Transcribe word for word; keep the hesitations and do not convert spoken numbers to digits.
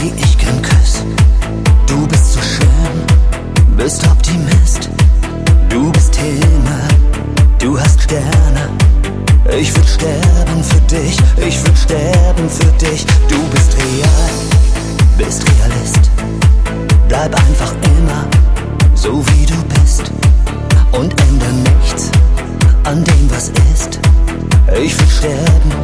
die ich gern küss. Du bist so schön, bist Optimist. Du bist Himmel, du hast Sterne. Ich würd sterben für dich, ich würd sterben für dich. Du bist real, bist Realist. Bleib einfach immer so wie du bist und änder nichts an dem, was ist. Ich würd sterben